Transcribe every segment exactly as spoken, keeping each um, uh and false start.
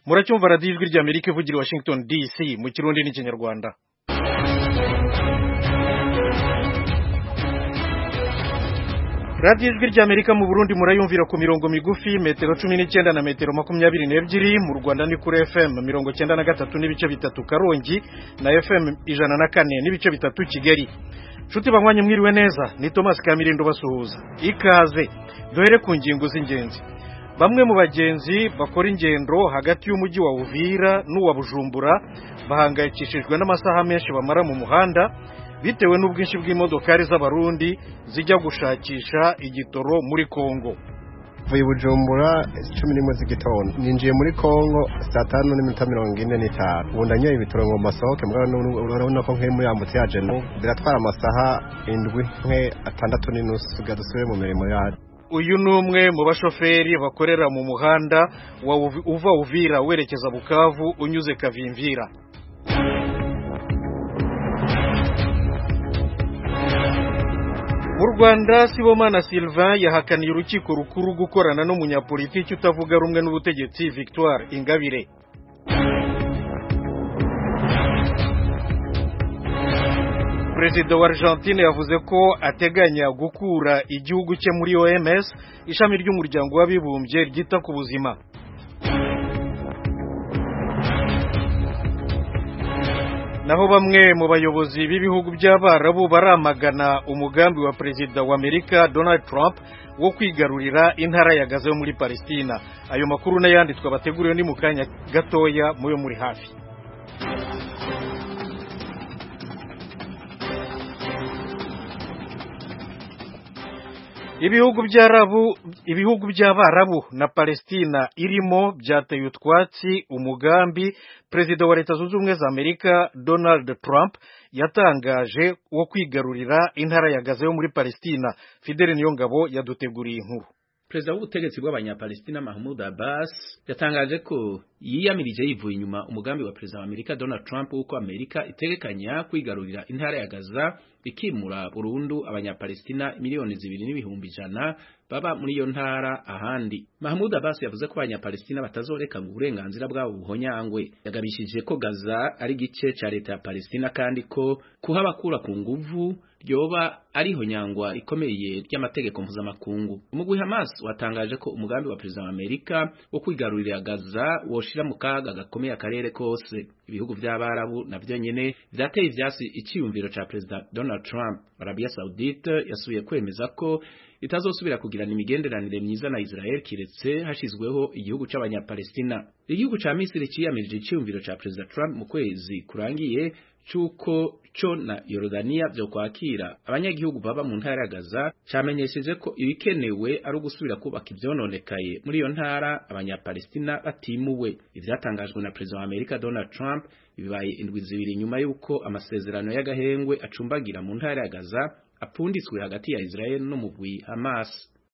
muracyumva radiyo ijwi ry'Amerika ivugira Washington D C mu kirundi n'ikinyarwanda. radiyo ijwi ry'Amerika mu Burundi murayumvira ku mirongo migufi metero cumi n'icyenda na metero makumyabiri n'ebyiri, mu Rwanda ni kuri F M mirongo cyenda na gatatu n'ibice bitatu Karongi na F M ijana na kane n'ibice bitatu Kigali. Nshuti banywanyi mwiriwe neza, ni Thomas Kamirindo basuhuza. Ikaze duhere ku ngingo z'ingenzi. Bamwe mu bagenzi bakora ingendo hagati y'umujyi wa Uvira n'uwa Bujumbura bahangayikishijwe n'amasaha menshi bamara mu muhanda bitewe n'ubwinshi bw'imodokari z'abarundi zijya gushakisha igitoro muri Kongo. Vuye Bujumbura cumi n'imwe z'igitondo ninjiye muri Kongo saa tanu n'iminota mirongo ine n'itanu. Ubu ndanyoye ibitoro ngo masohoke, urabona ko nk'iyo muri ambutse yaje no biratwara amasaha indwi nke atandatu n'inusu gadusubire mu mirimo yacu. Uyu ni umwe mu bashoferi bakorera mu muhanda wa uva Uvira werekeza Bukavu unyuze Kavimvira. Mu Rwanda Sibomana Sylvain yahakaniye urukiko rukuru gukorana n'umunyapolitiki utavuga rumwe n'ubutegetsi Victoire Ingabire. Perezida wa Argentine yavuze ko ateganya gukura igihugu cye muri O M S, ishami ry'umuryango w'abibumbye ryita ku buzima. Naho bamwe mu bayobozi b'ibihugu by'Abarabu baramagana umugambi wa Perezida wa Amerika Donald Trump wo kwigarurira intara ya Gaza yo muri Palestina. Ayo makuru n'ayanditswe bateguriwe ni mu kanya gatoya muyo muri hafi. Ibihugu by'Arabu ibihugu by'Abarabu na Palestina irimo byateye utwatsi umugambi Perezida wa Leta Zunze Ubumwe za Amerika Donald Trump yatangaje wo kwigarurira intara ya Gaza yo muri Palestina. Fidel Niyongabo yaduteguriye inkuru. Perezida w'ubutegetsi bw'abanyapalestina Mahmoud Abbas yatangaje ko yiyamirije yivuye inyuma umugambi wa Perezida wa Amerika Donald Trump uko Amerika itegekanya kwigarurira intara ya Gaza ikimura burundu abanyapalestina miliyoni zibiri n'ibihumbi ijana baba muri iyo ntara ahandi. Mahmoud Abbas yavuze ko abanyapalestina batazoreka ngo uburenganzira bwabo buhonyangwe. Yagabishije ko Gaza ari gice ca leta ya Palestina kandi ko kuhabakura ku nguvu ryoba ari honyangwa ikomeye ry'amategeko mpuzamakungu. Umugwi Hamas watangaje ko umugambi wa Perezida wa Amerika wo kwigarurira Gaza woshira mu kaga gakomeye akarere kose. Ibihugu by'Abarabu navyo nyene vyateye ivyasi iciyumviro ca Perezida Donald Trump. Arabia Saudite yasubiye kwemeza ko itazosubira kugirana imigenderanire myiza na Israel kiretse hashizweho igihugu c'abanyapalestina. Igihugu ca Misiri ciyamirije iciyumviro ca Perezida Trump mu kwezi kurangiye cuko co na Yordania byo kwakira abanyagihugu baba mu ntara ya Gaza camenyesheje ko ibikenewe ari ugusubira kubaka ivyononekaye muri iyo ntara abanyapalestina batimuwe. Ivyatangajwe na Perezida wa Amerika Donald Trump bibaye indwi zibiri nyuma yuko amasezerano y'agahengwe acumbagira mu ntara ya Gaza apunditswe hagati ya Israel no mugwi Hamas.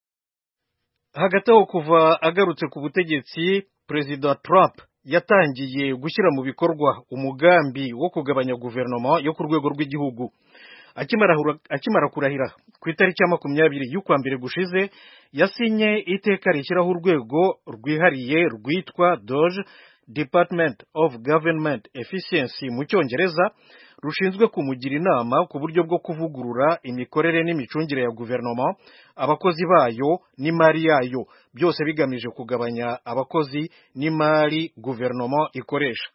Hagati aho kuva agarutse ku butegetsi, Perezida Trump yatangiye gushyira mu bikorwa umugambi wo kugabanya guverinoma yo ku rwego rw'igihugu. Akimara akimara kurahira ku itariki ya makumyabiri y'ukwa mbere gushize, yasinye iteka rishyiraho urwego rwihariye rwitwa D O G E, Department of Government Efficiency mu Cyongereza, rushinzwe kumugira inama ku buryo bwo kuvugurura imikorere n'imicungire ya guverinoma, abakozi bayo n'imari yayo, byose bigamije kugabanya abakozi n'imari guverinoma ikoresha.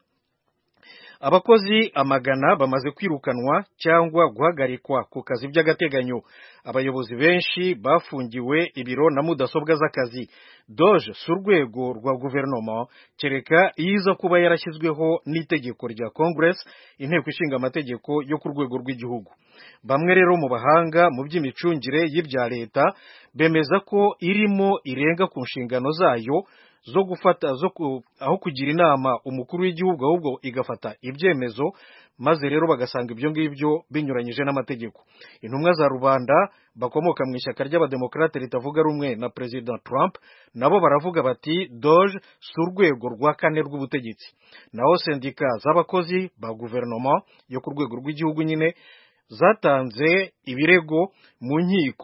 Abakozi amagana bamaze kwirukanwa cyangwa guhagarikwa ku kazi by'agateganyo. Abayobozi benshi bafungiwe ibiro na mudasobwa z'akazi. D O G E si urwego rwa guverinoma kereka iyiza kuba yarashyizweho n'itegeko rya Congress, inteko ishinga amategeko yo ku rwego rw'igihugu. Bamwe rero mu bahanga mu by'imicungire y'ibya leta bemeza ko irimo irenga ku nshingano zayo zo gufata zo ku, aho kugira inama umukuru w'igihugu ahubwo igafata ibyemezo, maze rero bagasanga ibyo ngibyo binyuranyije n'amategeko. Intumwa za rubanda bakomoka mu ishyaka ry'abademokrate ritavuga rumwe na President Trump nabo baravuga bati D O G E si urwego rwa kane rw'ubutegetsi. Naho sendika z'abakozi ba guverinoma yo ku rwego rw'igihugu nyine zatanze ibirego mu nkiko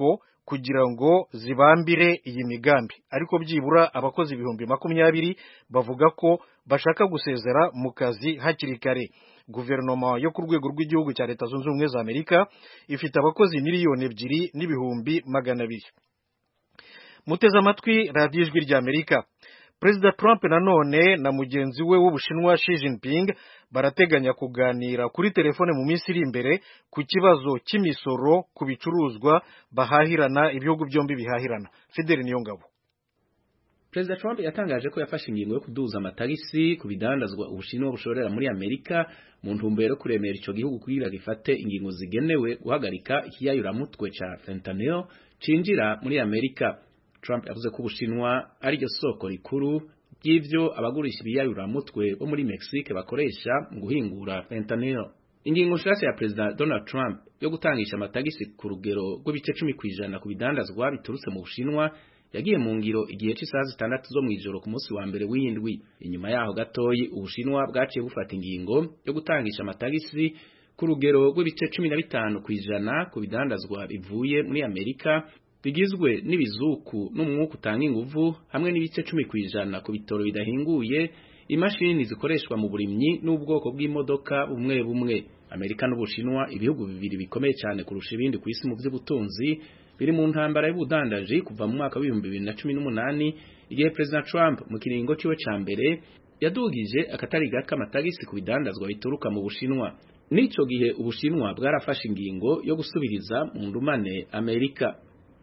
kugira ngo zibambire iyi migambi, ariko byibura abakozi ibihumbi makumyabiri bavuga ko bashaka gusezera mu kazi hakiri kare. Guverinoma yo ku rwego rw'igihugu cya Leta Zunze Ubumwe za Amerika ifite abakozi miliyoni ebyiri n'ibihumbi magana abiri. Muteze amatwi radiyo ijwi rya Amerika. Perezida Trump nanone na mugenzi we w'Ubushinwa Xi Jinping barateganya kuganira kuri telefone mu minsi iri imbere ku kibazo cy'imisoro ku bicuruzwa bahahirana, ibihugu byombi bihahirana. Fidel Niyongabo. Perezida Trump yatangaje ko yafashe ingingo yo kuduza amatagisi ku bidandazwa Ubushinwa bushorera muri Amerika mu ntumbero yo kuremera ico gihugu kugira gifate ingingo zigenewe guhagarika ikiyayuramutwe ca fentanyl cinjira muri Amerika. Trump yavuze ko Ubushinwa ari ryo soko rikuru ry'ivyo abagurisha ibiyayuramutwe bo muri Mexique bakoresha mu guhingura fentanyl. Ingingo nshasha ya Perezida Donald Trump yo gutangisha amatagisi ku rugero rw'ibice cumi kw'ijana ku bidandazwa biturutse mu Bushinwa yagiye mu ngiro igihe cy'isaha zitandatu zo mwijoro ku munsi wa mbere w'indwi. Inyuma yaho gatoyi Ubushinwa bwaciye bufata ingingo yo gutangisha amatagisi ku rugero rw'ibice cumi na bitanu kw'ijana ku bidandazwa bivuye muri Amerika bigizwe n'ibizuku n'umwuka utanga inguvu hamwe n'ibice cumi kw'ijana ku bitoro bidahinguye, imashini zikoreshwa mu burimyi n'ubwoko bw'imodoka bumwe bumwe. Amerika n'Ubushinwa, ibihugu bibiri bikomeye cyane kurusha ibindi ku isi mu by'ubutunzi, biri mu ntambara y'ubudandaji kuva mu mwaka w'ibihumbi bibiri na cumi n'umunani, igihe Perezida Trump mu kiringo ciwe ca mbere yadugije akatari gake amatagisi ku bidandazwa bituruka mu Bushinwa. N'ico gihe Ubushinwa bwarafashe ingingo yo gusubiriza mu ndumane Amerika.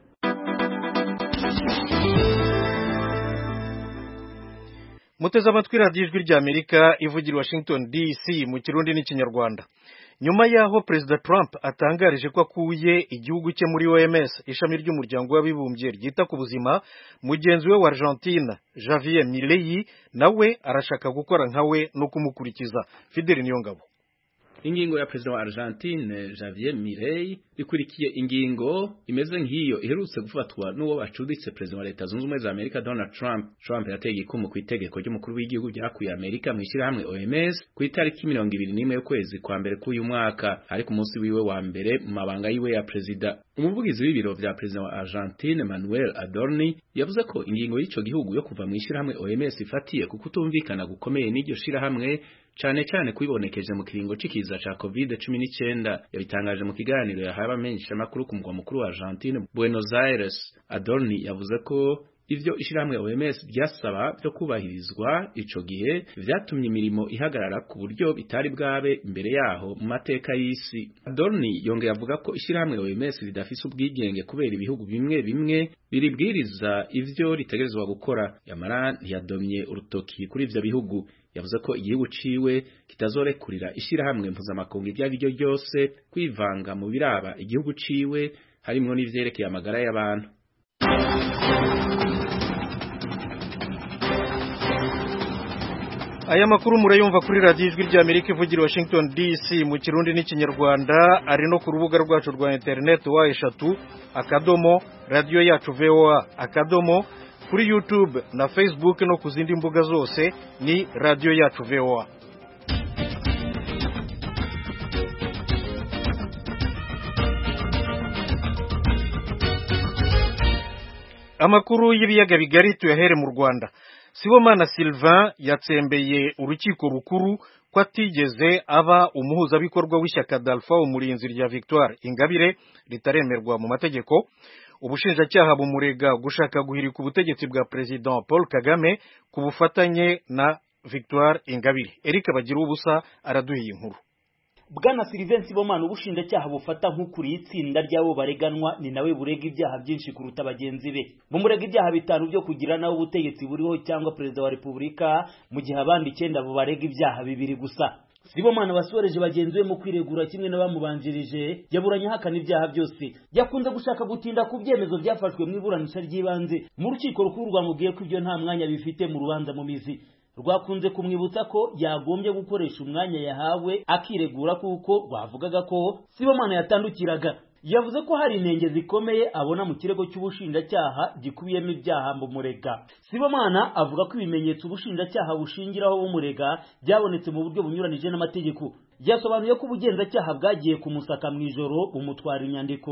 Muteze amatwi radiyo ijwi rya Amerika ivugira Washington D C mu Kirundi n'Ikinyarwanda. Nyuma yaho Perezida Trump atangarije ko akuye igihugu cye muri O M S, ishami ry'umuryango w'abibumbye ryita ku buzima, mugenzi we wa Argentina Javier Milei nawe arashaka gukora nkawe no kumukurikiza. Fidel Niyongabo. Ingingo ya Perezida wa Argentine Javier Milei ikurikiye ingingo imeze nk'iyo iherutse gufatwa n'uwo bacuditse Perezida wa Leta Zunze Ubumwe za Amerika Donald Trump. Trump yateye ikumu ku itegeko ry'umukuru w'igihugu ryakuye Amerika mu ishyirahamwe O M S ku itariki mirongo ibiri n'imwe y'ukwezi kwa mbere k'uyu mwaka, ari ku munsi wiwe wa mbere mu mabanga yiwe ya Perezida. Umuvugizi w'ibiro vya Perezida wa Argentine Manuel Adorni yavuze ko ingingo y'ico gihugu yo kuva mu ishyirahamwe O M S ifatiye ku kutumvikana gukomeye n'iryo shirahamwe, cyane cyane kubibonekeje mu kiringo c'ikiza ca covid cumi n'icyenda. Yabitangaje mu kiganiro yahaye abamenyesha makuru ku mugwa mukuru wa Argentine Buenos Aires. Adorni yavuze ko ivyo ishirahamwe O M S byasaba byo kubahirizwa ico gihe vyatumye imirimo ihagarara ku buryo bitari bwabe imbere yaho mu mateka y'isi. Adorni yongeye avuga ko ishirahamwe O M S ridafise ubwigenge kubera ibihugu bimwe bimwe biribwiriza ivyo ritegerezwa gukora, yamara ntiyadomye urutoki kuri ivyo bihugu. Yavuze ko igihugu ciwe kitazorekurira ishirahamwe mpuzamakungu iryo ari ryo ryose kwivanga mu biraba igihugu ciwe, harimwo n'ivyerekeye amagara y'abantu. Aya makuru murayumva kuri radiyo ijwi rya Amerika ivugira Washington D C mu Kirundi n'Ikinyarwanda, ari no ku rubuga rwacu rwa internet wa eshatu akadomo radiyo yacu V O A akadomo, kuri YouTube na Facebook no ku zindi mbuga zose ni radiyo yacu V O A. Amakuru y'ibiyaga bigari tuyahere mu Rwanda. Sibomana Sylvain yatsembeye urukiko rukuru ko atigeze aba umuhuzabikorwa w'ishyaka Dalpha Umurinzi rya Victoire Ingabire ritaremerwa mu mategeko. Ubushinjacyaha bumurega gushaka guhirika ubutegetsi bwa President Paul Kagame ku bufatanye na Victoire Ingabire. Eric Bagira ubusa araduhiye inkuru. Bwana Sylvain Sibomana ubushinjacyaha bufata nk'ukuriye itsinda ry'abo bareganwa ni nawe burega ibyaha byinshi kuruta bagenzi be. Bumurega ibyaha bitanu byo kugira nawe ubutegetsi buriho cyangwa Perezida wa Repubulika, mu gihe abandi icyenda bo barega ibyaha bibiri gusa. Sibomana basoreje bagenzi be mu kwiregura kimwe n'abamubanjirije yaburanye hakana ibyaha byose. Yakunze gushaka gutinda ku byemezo byafashwe mu iburanisha ry'ibanze mu rukiko rukuru rwamubwiye ko ibyo nta mwanya bifite mu rubanza mu mizi. Rwakunze kumwibutsa ko yagombye gukoresha umwanya yahawe akiregura kuko bavugaga ko Sibomana yatandukiraga. Yavuze ko hari intenge zikomeye abona mu kirego cy'ubushinjacyaha gikubiyemo ibyaha bumurega. Sibomana avuga ko ibimenyetso ubushinjacyaha bushingiraho bumurega byabonetse mu buryo bunyuranije n'amategeko. Yasobanuye ko ubugenzacyaha bwagiye kumusaka mu ijoro bumutwara inyandiko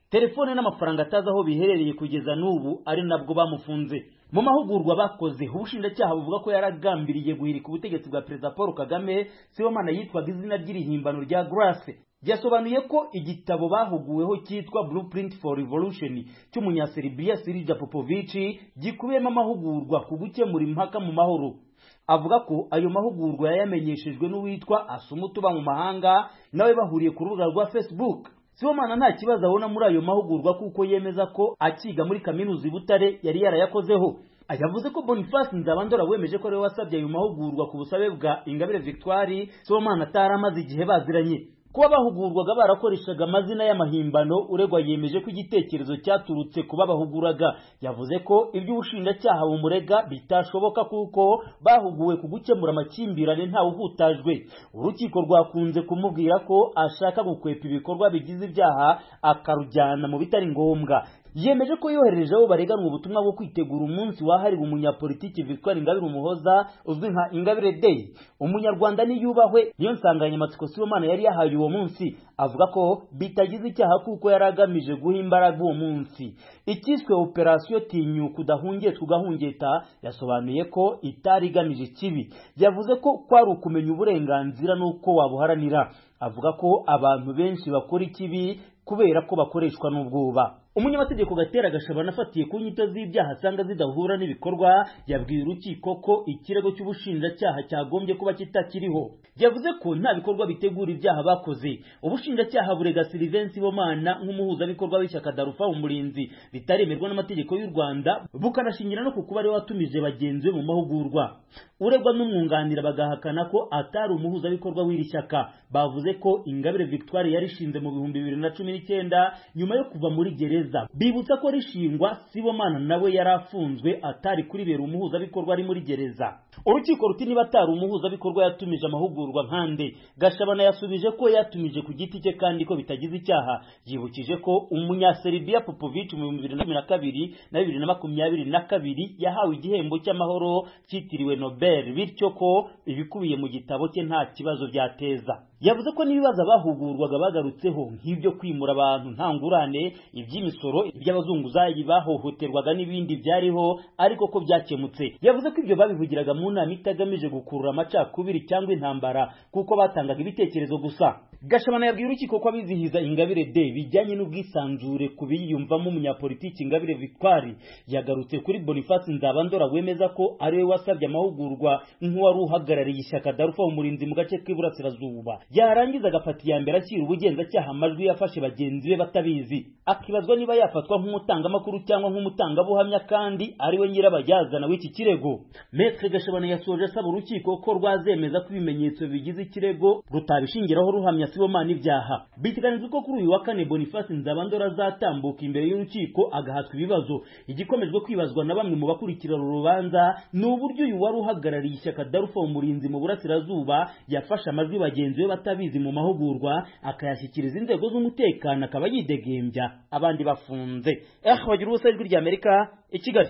telefone n'amafaranga atazi aho biherereye kugeza n'ubu ari nabwo bamufunze. Mu mahugurwa bakoze ubushinjacyaha buvuga ko yaragambiriye guhirika ubutegetsi bwa Perezida Paul Kagame. Sibomana yitwaga izina ry'irihimbano rya Grace. Yasobanuye ko igitabo bahuguweho cyitwa Blueprint for Revolution cy'umunyaserbia Sirija Popovic gikubiyemo amahugurwa ku gukemura impaka mu mahoro. Avuga ko ayo mahugurwa yayamenyeshejwe n'uwitwa Asumutu ba mu mahanga nawe bahuriye ku rubuga rwa Facebook. Sibomana nta kibazo abona muri ayo mahugurwa kuko yemeza ko akiga muri kaminuza Butare yari yarayakozeho. Ayavuze ko Boniface Nzabandora wemeje ko ari we wasabye ayo mahugurwa ku busabe bwa Ingabire Victoire. Sibomana ataramaze igihe baziranye. Kuba bahugurwaga barakoreshaga amazina y'amahimbano, uregwa yemeje ko igitekerezo cyaturutse kuba bahuguraga. Yavuze ko ibyo ubushinjacyaha bumurega bitashoboka kuko bahuguwe ku gukemura amakimbirane ntawe uhutajwe. Urukiko rwakunze kumubwira ko ashaka gukwepa ibikorwa bigize ibyaha akarujyana mu bitari ngombwa. Yemeje ko yohereje abo bareganwa ubutumwa bwo kwitegura umunsi wahariwe umunyapolitiki Victoire Ingabire Umuhoza uzwi nka Ingabire Day. Umunyarwanda niyubahwe niyo nsanganyamatsiko Sibomana yari yahaye uwo munsi. Avuga ko bitagize icyaha kuko yaragamije guha imbaraga uwo munsi. Ikiswe operation Tinyuka udahungetswe ugahungeta yasobanuye ko itari igamije kibi. Yavuze ko kwari ukumenya uburenganzira n'uko wabuharanira. Avuga ko abantu benshi bakora ikibi kubera ko bakoreshwa n'ubwoba. Umunyamategeko Gatera Gashabana afatiye ku nyito z'ibyaha asanga zidahura n'ibikorwa yabwiye urukiko ko ikirego cy'ubushinjacyaha cyagombye kuba kitakiriho. Yavuze ko nta bikorwa bitegura ibyaha bakoze. Ubushinjacyaha burega Sylvain Sibomana nk'umuhuzabikorwa w'ishyaka Darufa umurinzi bitaremerwa n'amategeko y'u Rwanda, bukanashingira no ku kuba ari watumije bagenzi mu mahugurwa. Uregwa n'umwunganira bagahakana ko atari umuhuzabikorwa w'iri shyaka. Bavuze ko Ingabire Victoire yarishinze mu bihumbi bibiri na cumi n'icyenda nyuma yo kuva muri gereza. Bibutsa ko rishingwa Sibomana nawe yarafunzwe atari kuri bera umuhuzabikorwa ari muri gereza. Urukiko ruti niba atari umuhuzabikorwa yatumije amahugurwa nkande. Gashabana yasubije ko yatumije ku giti cye kandi ko bitagize icyaha. Yibukije ko umunyaserbia Popovic mu bihumbi bibiri na cumi na kabiri na bibiri na makumyabiri na kabiri yahawe igihembo cy'amahoro cyitiriwe Nobel, bityo ko ibikubiye mu gitabo cye nta kibazo byateza. Yavuze ko n'ibibazo bahugurwaga bagarutseho nk'ibyo kwimura abantu nta ngurane, iby'imisoro, iby'abazunguzayi bahohoterwaga n'ibindi byariho ariko ko byakemutse. Yavuze ko ibyo babivugiraga mu nama itagamije gukurura amacakubiri cyangwa intambara kuko batangaga ibitekerezo gusa. Gashabana yabwiye urukiko ko abizihiza Ingabire Day bijyanye n'ubwisanzure kubiyumvamo umunyapolitiki Ingabire Victoire. Yagarutse kuri Boniface Nzabandora wemeza ko ari we wasabye amahugurwa nk'uwari uhagarariye ishyaka Darufa umurinzi mu gace k'iburasirazuba. Yarangiza agafata iya mbere ashyira ubugenzacyaha amajwi yafashe bagenzi be batabizi. Akibazwa niba yafatwa nk'umutangamakuru cyangwa nk'umutangabuhamya kandi ari we nyirabayazana w'iki kirego. Maître Gashabana yasoje asaba urukiko ko rwazemeza ko ibimenyetso bigize ikirego rutabishingiraho ruhamya Sibomana ibyaha. Biteganijwe ko kuri uyu wa kane Boniface Nzabandora azatambuka imbere y'urukiko agahatwa ibibazo. Igikomejwe kwibazwa na bamwe mu bakurikirana urubanza ni uburyo uyu wari uhagarariye ishyaka Darufa umurinzi mu burasirazuba yafashe amajwi bagenzi be batabizi mu mahugurwa akayashyikiriza inzego z'umutekano akaba yidegembya abandi bafunze. Eh bagira ubusa ijwi rya Amerika i Kigali.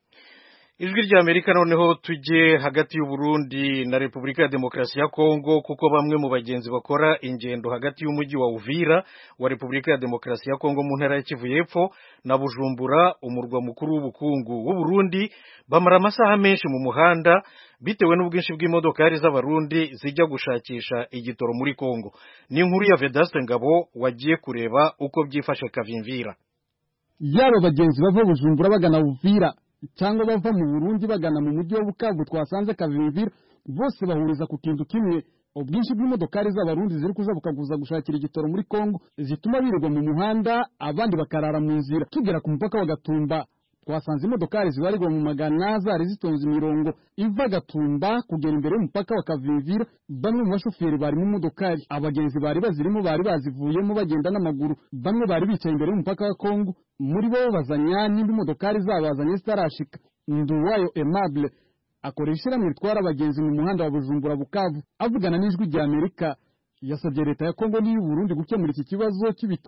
Ijwi rya Amerika noneho tujye hagati y'u Burundi na Repubulika ya Demokarasi ya Kongo kuko bamwe mu bagenzi bakora ingendo hagati y'umujyi wa Uvira wa Repubulika ya Demokarasi ya Kongo mu ntara ya Kivu y'Epfo na Bujumbura umurwa mukuru w'ubukungu w'u Burundi bamara amasaha menshi mu muhanda bitewe n'ubwinshi bw'imodokari z'abarundi zijya gushakisha igitoro muri Kongo. Ni inkuru ya Vedaste Ngabo wagiye kureba uko byifashe Kavimvira. Yaro bagenzi bava Bujumbura bagana Uvira cyangwa bava mu Burundi bagana mu mujyi wa Bukavu twasanze Kavimvira bose bahuriza ku kintu kimwe, ubwinshi bw'imodokari z'abarundi ziri kuza bukaguza gushakira igitoro muri Kongo zituma birirwa mu muhanda abandi bakarara mu nzira. Tugera ku mupaka wa Gatumba twasanze imodokari zibarirwa mu magana zari zitonze imirongo iva Gatumba kugera imbere y'umupaka wa Kavimvira. Bamwe mu bashoferi bari mu modokari, abagenzi bari bazirimo bari bazivuyemo bagenda n'amaguru, bamwe bari bicaye imbere y'umupaka wa Kongo, muri bo bazanya n'indi modokari zabazanye zitarashika. Nduwayo Aimable akoresha ishyirahamwe ritwara abagenzi mu muhanda wa Bujumbura Bukavu, avugana n'ijwi rya Amerika yasabye leta ya Kongo n'iy'u Burundi gukemura iki kibazo cy'ibitoro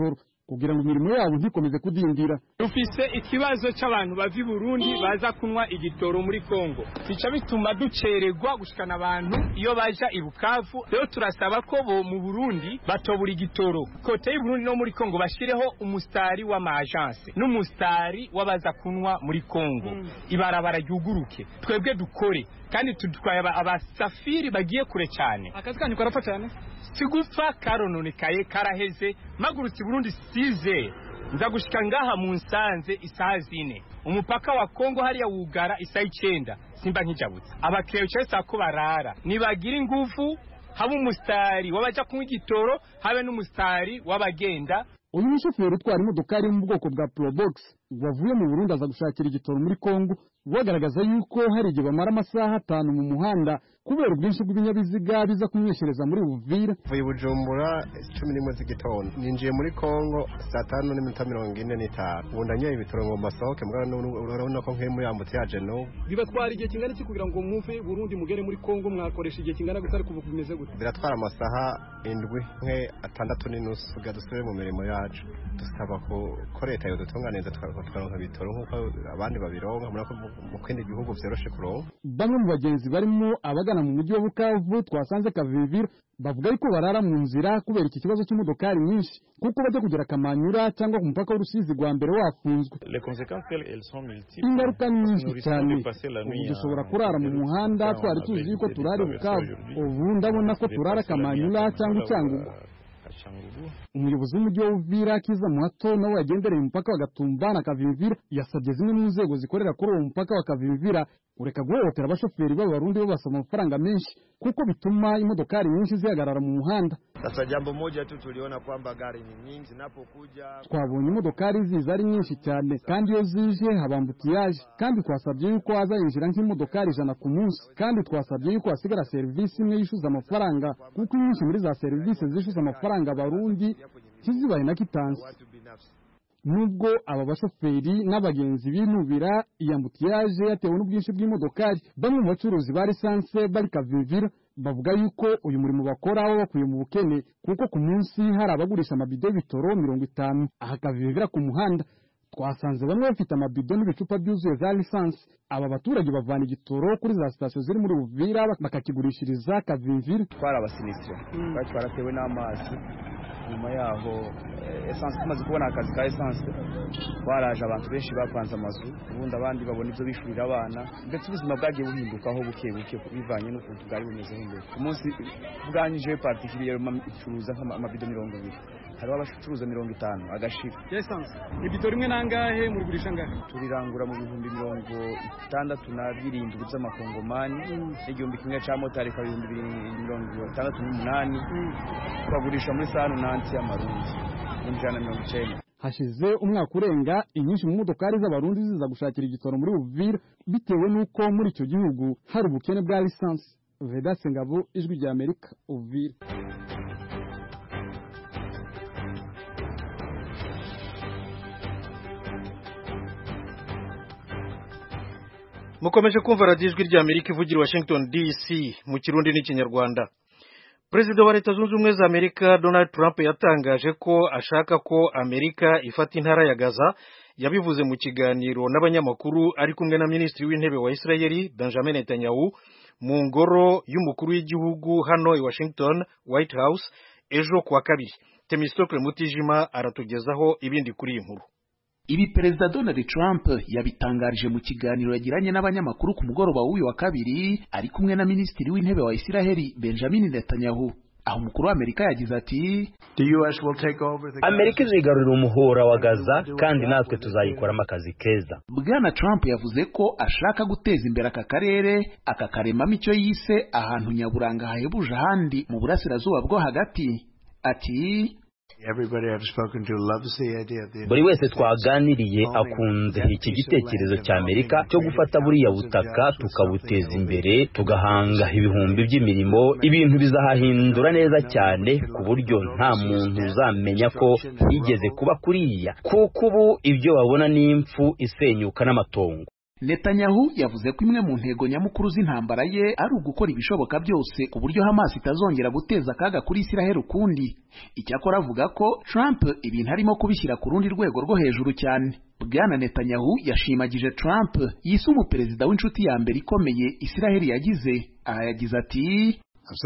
kugira ngo imirimo yabo ntikomeze kudindira. Dufise ikibazo c'abantu bava i Burundi baza kunwa igitoro muri Kongo, bica bituma ducererwa gushikana abantu iyo baja i Bukavu. Rero turasaba ko bo mu Burundi batobura igitoro kote y'u Burundi no muri Kongo bashireho umustari wa agence n'umustari wabaza kunwa muri Kongo, mm. ibarabara ryuguruke twebwe dukore kandi tudutwaye abasafiri bagiye kure cyane. Akazi kanyu karapfa cyane sigupfa karononekaye karaheze magurutse Burundi size nza gushika ngaha mu Nsanze isaha zine umupaka wa Kongo hariya wugara isaha icenda simba nkijabutse abakiriya cyose ako barara nibagira ingufu haba umustari wabaja kunywa igitoro habe n'umustari wabagenda. Uyu mushoferi utwara imodokari mu bwoko bwa Probox wavuye mu Burundi aza gushakira igitoro muri Kongo wagaragaza yuko hari igihe bamara amasaha atanu mu muhanda kubera ubwinshi bw'ibinyabiziga biza kumweshereza muri Uvira. Vuye Bujumbura cumi n'imwe z'igitondo ninjiye muri Kongo saa tanu n'iminota mirongo ine n'itanu ubu ndanyoye ibitoro ngo masohoke mbwa urabona ko nk'imu yambutse yaje no bibatwara igihe kingana iki kugira ngo muve Burundi mugere muri Kongo mwakoresha igihe kingana gutari kuva kumeze gute? Biratwara amasaha indwi nke atandatu n'inusu gadusubire mu mirimo yacu. Dusaba ko ko leta yo dutunganeza twaronka bitoro nkuko abandi babironka murako mu kindi gihugu vyoroshe kuronka. Bamwe mu bagenzi barimo abagana mu mujyi wa Bukavu twasanze Kavivira bavuga yuko barara mu nzira kubera iki kibazo cy'imodokari nyinshi kuko bajya kugera Kamanyura cyangwa ku mupaka w'Urusizi rwa mbere wafunzwe. Ingaruka nyinshi cyane ubu dushobora kurara mu muhanda twari tuzi yuko turare Bukavu ubu ndabona ko turara Kamanyura cyangwa Cyangugu. Umuyobozi w'umujyi wa Uvira Kiza Muhato nawe yagendereye umupaka wa Gatumba na Kavimvira yasabye zimwe mu nzego zikorera kuri uwo mupaka wa Kavimvira ureka guhohotera abashoferi b'abarundi babasaba amafaranga menshi kuko bituma imodokari nyinshi zihagarara mu muhanda. Sasa jambo moja tu tuliona kwamba gari ni nyingi zinapokuja twabonye imodokari ziza ari nyinshi cyane kandi iyo zije habambutiyaje kandi twasabye yuko haza yinjira nk'imodokari ijana ku munsi kandi twasabye yuko hasigara serivisi imwe yishuza amafaranga kuko nyinshi muri za serivisi zishuza amafaranga abarundi kizibaye na kitansi. Nubwo aba bashoferi n'abagenzi binubira iyambutiyaje yatewe n'ubwinshi bw'imodokari bamwe mu bacuruzi ba lisanse bari Kavimvira bavuga yuko uyu murimo bakora bakuye mu bukene kuko ku munsi hari abagurisha amabido y'ibitoro mirongo itanu aha Kavimvira ku muhanda. Twasanze bamwe bafite amabido n'ibicupa byuzuye za lisanse. Aba baturage bavana igitoro kuri za sitasiyo ziri muri Uvira bakakigurishiriza Kavimvira. Twara abasinistre bari twaratewe n'amazi nyuma yaho essence tumaze kubona akazi ka essence baraje abantu benshi bapanze amazu ubundi abandi babona ibyo bishurira abana ndetse ubuzima bwagiye buhindukaho buke buke bivanye n'ukuntu bwari bumeze imbere. Umunsi bwanyije particulier icuruza nk'amabido mirongo ibiri hariho abacuruza mirongo itanu agashira essence ibitoro rimwe nangahe muri gurisha ngahe? Turirangura mu bihumbi mirongo itandatu na birindwi by'amakongomani n'igihumbi kimwe cya motari ka ibihumbi mirongo itandatu n'umunani twagurisha muri sanu nanti y'amarundi n'ijana mirongo icyenda. Hashize umwaka urenga inyinshi mu modokari z'abarundi ziza gushakira igitoro muri Uvira bitewe n'uko muri icyo gihugu hari ubukene bwa lisansi. Vedaste Ngabo, Ijwi rya Amerika, Uvira. Mukomeje kumva radiyo Ijwi rya Amerika ivugira Washington D C mu Kirundi n'Ikinyarwanda. Perezida wa Leta Zunze Ubumwe za Amerika Donald Trump yatangaje ko ashaka ko Amerika ifata intara ya Gaza. Yabivuze mu kiganiro n'abanyamakuru ari kumwe na Minisitiri w'Intebe wa Israeli Benjamin Netanyahu mu ngoro y'umukuru w'igihugu hano i Washington White House ejo kuwa kabiri. Temistokle Mutijima aratugezaho ibindi kuri iyi nkuru. Ibi Perezida Donald Trump yabitangarije mu kiganiro yagiranye n'abanyamakuru ku mugoroba w'uyu wa kabiri ari kumwe na Minisitiri w'Intebe wa Israeli Benjamin Netanyahu. Aho umukuru wa Amerika yagize ati Amerika izigarurira umuhora wa Gaza kandi natwe tuzayikoramo akazi keza. Bwana Trump yavuze ko ashaka guteza imbere aka karere akakaremamo icyo yise ahantu nyaburanga hahebuje ahandi mu burasirazuba bwo hagati. Ati buri wese twaganiriye akunze iki gitekerezo cya Amerika cyo gufata buriya butaka tukabuteza imbere tugahanga ibihumbi by'imirimo, ibintu bizahahindura neza cyane ku buryo nta muntu uzamenya ko higeze kuba kuriya kuko ubu ibyo babona ni impfu isenyuka n'amatongo. Netanyahu yavuze ko imwe mu ntego nyamukuru z'intambara ye ari ugukora ibishoboka byose ku buryo Hamas itazongera guteza akaga kuri Isiraheli ukundi. Icyakora avuga ko Trump ibintu arimo kubishyira ku rundi rwego rwo hejuru cyane. Bwana Netanyahu yashimagije Trump yise umuperezida w'inshuti ya mbere ikomeye Isiraheli yagize. Aha yagize ati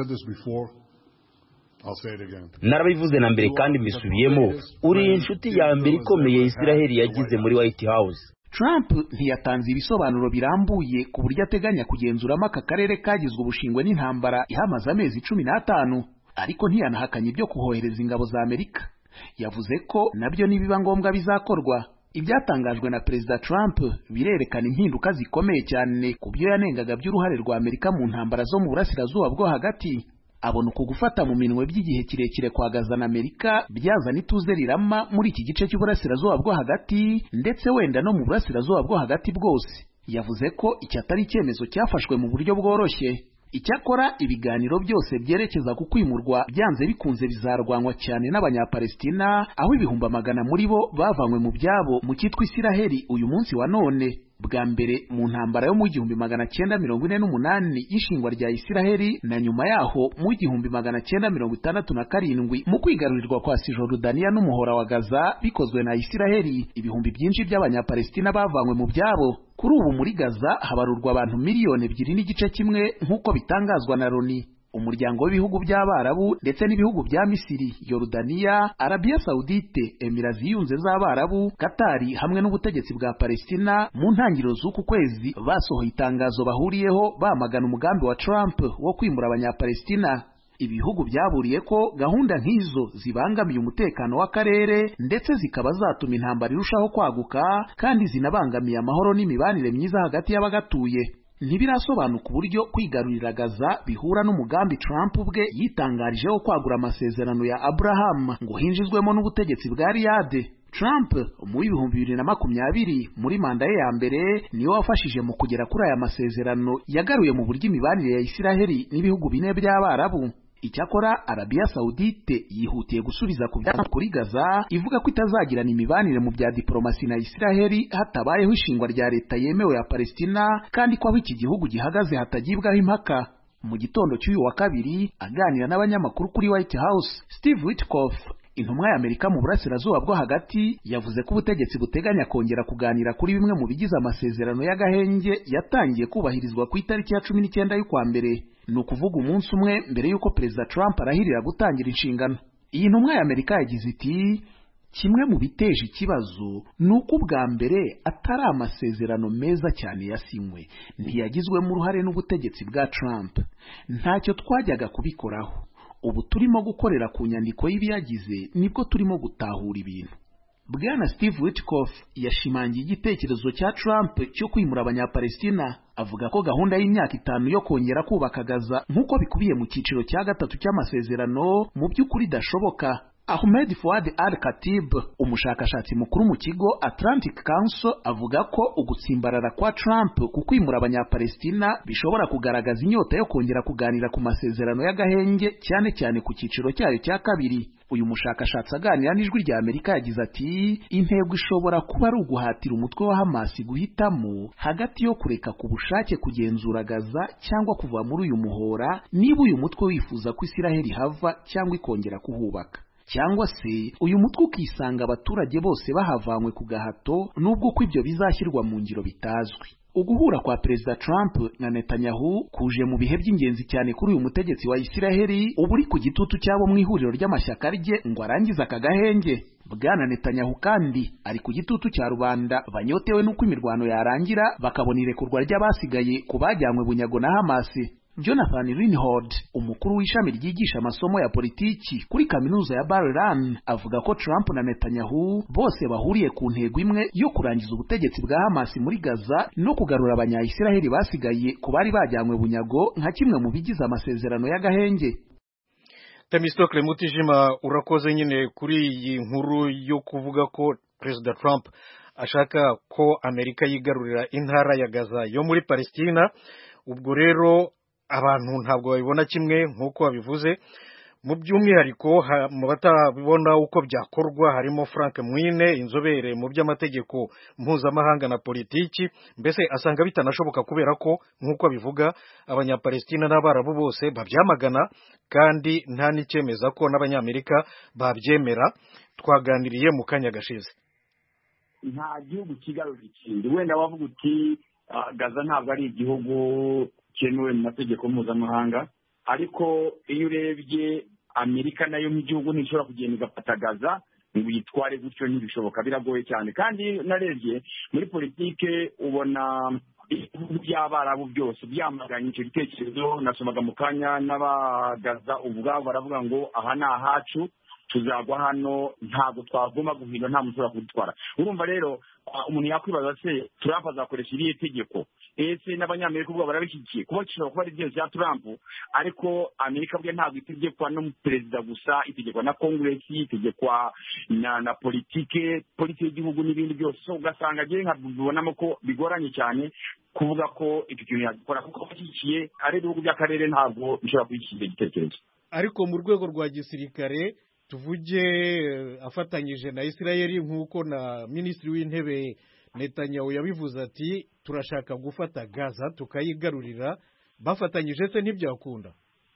narabivuze na mbere kandi mbisubiyemo, uri inshuti ya mbere ikomeye Isiraheli yagize muri White House. Trump ntiyatanze ibisobanuro birambuye ku buryo ateganya kugenzuramo aka karere kagizwe ubushingwe n'intambara ihamaze amezi cumi n'atanu, ariko ntiyanahakanye ibyo kuhohereza ingabo za Amerika. Yavuze ko nabyo nibiba ngombwa bizakorwa. Ibyatangajwe na Perezida Trump birerekana impinduka zikomeye cyane ku byo yanengaga by'uruhare rwa Amerika mu ntambara zo mu burasirazuba bwo hagati. Abona uko gufata mu minwe by'igihe kirekire kwa Gaza na Amerika byazana ituze rirama muri iki gice cy'uburasirazuba bwo hagati, ndetse wenda no mu burasirazuba bwo hagati bwose. Yavuze ko iki atari icyemezo cyafashwe mu buryo bworoshye. Icyakora ibiganiro byose byerekeza ku kwimurwa byanze bikunze bizarwanwa cyane n'Abanyapalestina, aho ibihumbi amagana muri bo bavanywe mu byabo mu cyitwa Isiraheli uyu munsi wa none. Bwa mbere mu ntambara yo mu gihumbi magana cyenda mirongo ine n'umunani y'ishingwa rya Isiraheli, na nyuma yaho mu gihumbi magana cyenda mirongo itandatu na karindwi mu kwigarurirwa kwa Cisjordania n'umuhora wa Gaza bikozwe na Isiraheli, ibihumbi byinshi by'Abanyapalestina bavanywe mu byabo. Kuri ubu muri Gaza habarurwa abantu miliyoni ebyiri n'igice kimwe nk'uko bitangazwa na Loni. Umuryango w'ibihugu by'Abarabu ndetse n'ibihugu bya Misiri, Yorodaniya, Arabia Saudite, Emira ziyunze z'Abarabu, Katari hamwe n'ubutegetsi bwa Palestina mu ntangiriro z'uku kwezi basohoye itangazo bahuriyeho bamagana umugambi wa Trump wo kwimura Abanyapalestina. Ibihugu byaburiye ko gahunda nk'izo zibangamiye umutekano w'akarere ndetse zikaba zatuma intambara irushaho kwaguka kandi zinabangamiye amahoro n'imibanire myiza hagati y'abagatuye. Ntibirasobanuka uburyo kwigarurira Gaza bihura n'umugambi Trump ubwe yitangarije wo kwagura amasezerano ya Abraham ngo hinjizwemo n'ubutegetsi bwa Riyadh. Trump mu bihumbi bibiri na makumyabiri muri manda ye ya mbere niyo wafashije mu kugera kuri aya masezerano yagaruye mu buryo imibanire ya Isiraheli n'ibihugu bine by'Abarabu. Icyakora Arabia Saudite yihutiye gusubiza ku byana kuri Gaza, ivuga ko itazagirana imibanire mu bya diplomasi na Isiraheli hatabayeho ishingwa rya leta yemewe ya Palestina, kandi ko aho iki gihugu gihagaze hatagibwaho impaka. Mu gitondo cy'uyu wa kabiri aganira n'abanyamakuru kuri White House, Steve Witkoff, intumwa y'Amerika mu burasirazuba bwo hagati, yavuze ko ubutegetsi buteganya kongera kuganira kuri bimwe mu bigize amasezerano y'agahenge yatangiye kubahirizwa ku itariki ya cumi n'icyenda y'ukwa mbere. Ni ukuvuga umunsi umwe mbere y'uko Perezida Trump arahirira gutangira inshingano. Iyi ntumwa y'Amerika yagize iti, kimwe mu biteje ikibazo ni uko ubwa mbere atari amasezerano meza cyane yasinywe, ntiyagizwemo uruhare n'ubutegetsi bwa Trump. Ntacyo twajyaga kubikoraho. Ubu turimo gukorera ku nyandiko y'ibiyagize nibwo turimo gutahura ibintu. Bwana Steve Witkoff yashimangiye igitekerezo cya Trump cyo kwimura Abanyapalestina, avuga ko gahunda y'imyaka itanu yo kongera kubaka Gaza nk'uko bikubiye mu cyiciro cya gatatu cy'amasezerano mu by'ukuri idashoboka. Ahmed Fouad Al-Khatib, umushakashatsi mukuru mu kigo Atlantic Council, avuga ko ugutsimbarara kwa Trump ku kwimura Abanyapalestina bishobora kugaragaza inyota yo kongera kuganira ku masezerano y'agahenge, cyane cyane ku cyiciro cyayo cya kabiri. Uyu mushakashatsi aganira n'ijwi rya Amerika yagize ati, intego ishobora kuba ari uguhatira umutwe wa Hamas guhitamo hagati yo kureka ku bushake kugenzura Gaza cyangwa kuva muri uyu muhora, niba uyu mutwe wifuza ko Isiraheli hava cyangwa ikongera kuhubaka, cyangwa se uyu mutwe ukisanga abaturage bose bahavanywe ku gahato nubwo ko ibyo bizashyirwa mu ngiro bitazwi. Uguhura kwa Perezida Trump na Netanyahu kuje mu bihe by'ingenzi cyane kuri uyu mutegetsi wa Isiraheli uburi ku gitutu cyabo mu ihuriro ry'amashyaka rye ngo arangize aka gahenge. Bwana Netanyahu kandi ari ku gitutu cya rubanda banyotewe n'uko imirwano yarangira bakabona irekurwa ry'abasigaye ku bajyanywe bunyago na Hamas. Jonathan Reinhold, umukuru w'ishami ryigisha amasomo ya politiki kuri kaminuza ya Bar-Ilan, avuga ko Trump na Netanyahu bose bahuriye ku ntego imwe yo kurangiza ubutegetsi bwa Hamas muri Gaza no kugarura Abanya-Isiraheli basigaye ku bari bajyanywe bunyago nka kimwe mu bigize amasezerano y'agahenge. Temistokle Mutijima, urakoze nyine kuri iyi nkuru yo kuvuga ko Perezida Trump ashaka ko Amerika yigarurira intara ya Gaza yo muri Palestina. Ubwo rero abantu ntabwo babibona kimwe nk'uko babivuze. mu by'umwihariko mu batabona uko byakorwa harimo Frank Mwine inzobere mu by'amategeko mpuzamahanga na politiki, mbese asanga bitanashoboka kubera ko nk'uko bivuga abanyapalestina n'abarabu bose babyamagana kandi nta n'icyemeza ko n'abanyamerika babyemera. Twaganiriye mu kanya gashize. Nta gihugu kigarura ikindi, wenda wavuga uti Gaza ntabwo ari igihugu cyemewe mu mategeko mpuzamahanga, ariko iyo urebye Amerika nayo nk'igihugu ntishobora kugenda igafata Gaza ngo yitware gutyo, ntibishoboka, biragoye cyane. Kandi narebye muri politike ubona ibihugu by'abarabu byose byamaganye icyo gitekerezo. Nasomaga mu kanya n'abagaza ubwabo baravuga ngo aha ni ahacu, tuzagwa hano, ntabwo twagomba guhindura, nta muntu ushobora kudutwara. Urumva rero umuntu yakwibaza se Trump azakoresha irihe tegeko? Ese n'abanyamerika ubwo barabishyigikiye? Kuba gishobora kuba ari byo bya Trump, ariko Amerika bwe ntabwo itegekwa n'umuperezida gusa, itegekwa na Congress, itegekwa na na politike politike y'igihugu n'ibindi byose. So ugasanga agiye nkabibonamo ko bigoranye cyane kuvuga ko icyo kintu yagikora, kuko bashyigikiye ari ibihugu by'akarere ntabwo bishobora kubishyigikira igitekerezo. Ariko mu rwego rwa gisirikare tuvuge afatanyije na Israeli nk'uko na Minisitiri w'Intebe Netanyahu yabivuze ati turashaka gufata Gaza tukayigarurira, bafatanyije se ntibyakunda?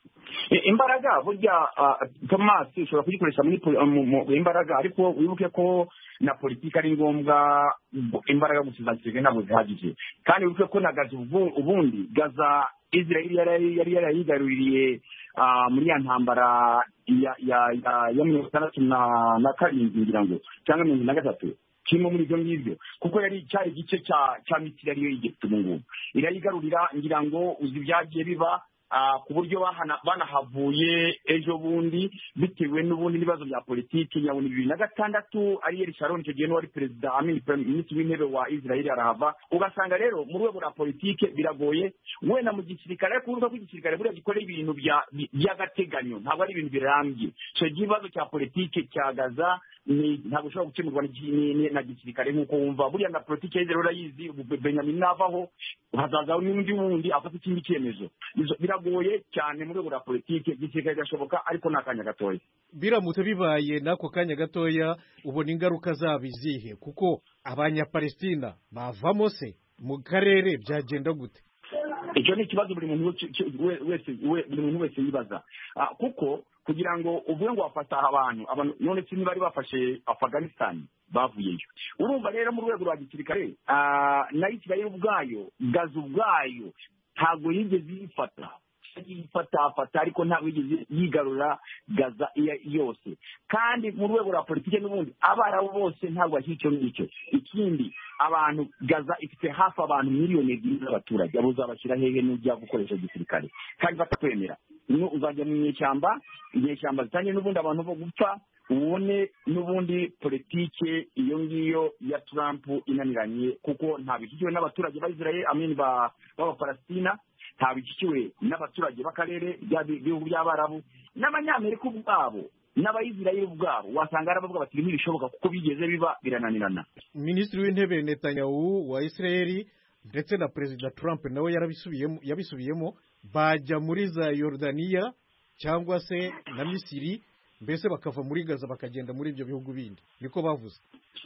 Imbaraga burya Thomas ushobora kuyikoresha muri imbaraga, ariko wibuke ko na politiki ari ngombwa, imbaraga gusa zagizwe ntabwo zihagije. Kandi wibuke ko na Gaza ubundi Gaza Israeli yari yarayigaruriye muri ya ntambara ya ya ya mirongo itandatu na karindwi ngira ngo cyangwa mirongo na gatatu, kimwe muri ibyo ngibyo, kuko yari cyari igice cya cya Misiri ariyo y'Egiputa. Ubu ngubu irayigarurira, ngira ngo uzi ibyagiye biba ku buryo banahavuye ejo bundi bitewe n'ubundi n'ibibazo bya politiki. Nyabona bibiri na gatandatu Ariel Sharon icyo gihe wari perezida minisitiri w'intebe wa Israeli arahava. Ugasanga rero mu rwego rwa politiki biragoye, wenda mu gisirikare, ariko urubuga rw'igisirikare buriya gikorera ibintu by'agateganyo, ntabwo ari ibintu birambye. So ikibazo cya politiki cya Gaza ntabwo ushobora gukemurwa na gisirikare nk'uko wumva. Buriya na politiki ya Israeli urayizi, Benjamin navaho hazazaho n'undi wundi afata ikindi cyemezo. Biragoye cyane mu rwego rwa politiki, gisirikare gashoboka ariko ni akanya gatoya. Biramutse bibaye n'ako kanya gatoya, ubona ingaruka zabo izihe? Kuko abanyapalestina bavamo se mu karere byagenda gute? Icyo ni ikibazo buri muntu wese buri muntu wese yibaza, kuko kugira ngo uvuge ngo wafata abantu abantu none se niba bari bafashe Afghanistan bavuyeyo. Urumva rero mu rwego rwa gisirikare na Israel ubwayo, Gaza ubwayo ntabwo yigeze yifata yifatafata ariko ntabwo yigeze yigarura Gaza yose. Kandi mu rwego rwa politiki n'ubundi abarabu bose ntabwo bashyicyo n'icyo. Ikindi, abantu Gaza ifite hafi abantu miliyoni ebyiri z'abaturage, abo uzabashyira hehe n'ujya gukoresha gisirikare kandi batakwemera? Uzajya mu ishyamba, inyeshyamba zitangiye n'ubundi abantu bo gupfa, ubone n'ubundi politike iyo ngiyo ya Trump inaniranye, kuko ntabishyikiwe n'abaturage ba Israel amini b'Abapalestina, ntabishyikiwe n'abaturage b'akarere by'ibihugu by'abarabu n'abanyamerika ubwabo n'abayisirayeli ubwabo. Wasanga arabavuga bati ntibishoboka kuko bigeze biba birananirana. Minisitiri w'Intebe Netanyahu wa Israeli ndetse na Perezida Trump nawe yarabisubiyemo yabisubiyemo bajya muri za Yordania cyangwa se na Misiri, mbese bakava muri Gaza bakagenda muri ibyo bihugu bindi, niko bavuze.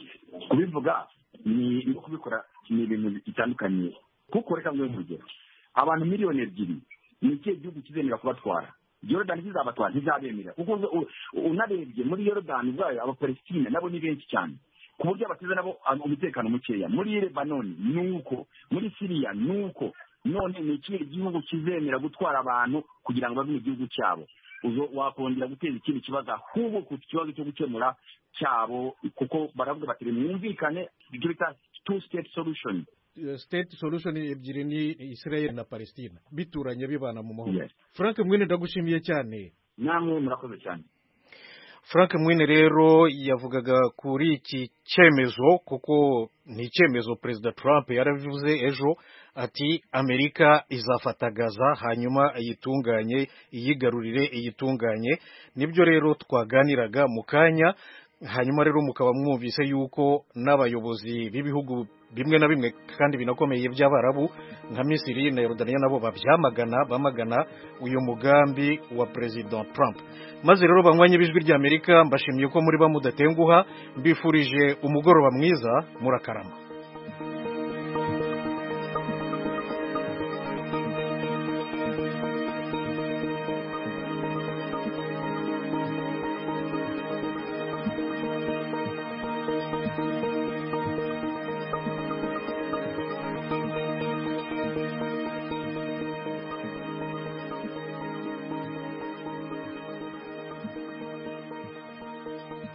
Kubivuga ni no kubikora ni ibintu bitandukanye, kuko reka ngwe mugero abantu miliyoni ebyiri ni ikihe gihugu kizemera kubatwara? Jordan kizabatwara ntizabemera, kuko unarebye muri Jordan ubwayo Abapalestina nabo ni benshi cyane ku buryo abateza nabo umutekano mukeya. Muri Lebanon nuko, muri Syria nuko. None ni ikihe gihugu kizemera gutwara abantu kugira ngo bave mu gihugu cyabo? Uzo wakongera guteza ikindi kibazo ahubwo ku kibazo cyo gukemura cyabo, kuko baravuga bati mwumvikane, ibyo bita two state solution. State solution ebyiri ni Israel na Palestina bituranye bibana mu mahoro. Yes. Frank Mwine ndagushimiye cyane. Namwe murakoze cyane. Frank Mwine rero yavugaga kuri iki cyemezo, kuko ni icyemezo Perezida Trump yaravuze ejo ati Amerika izafata Gaza hanyuma iyitunganye, iyigarurire iyitunganye. Nibyo rero twaganiraga mu kanya hanyuma rero mukaba mwumvise yuko n'abayobozi b'ibihugu bimwe na bimwe kandi binakomeye by'Abarabu nka Misiri na Yordania nabo babyamagana bamagana uyu mugambi wa President Trump. Maze rero banywanye bijwi ry'Amerika mbashimiye ko muri bamudatenguha mbifurije umugoroba mwiza murakarama.